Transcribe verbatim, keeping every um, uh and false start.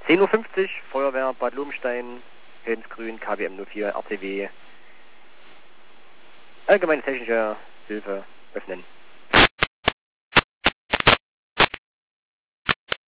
zehn Uhr fünfzig, Feuerwehr Bad Lobenstein, Hildensgrün, K W M null vier, R T W, allgemeine technische Hilfe öffnen.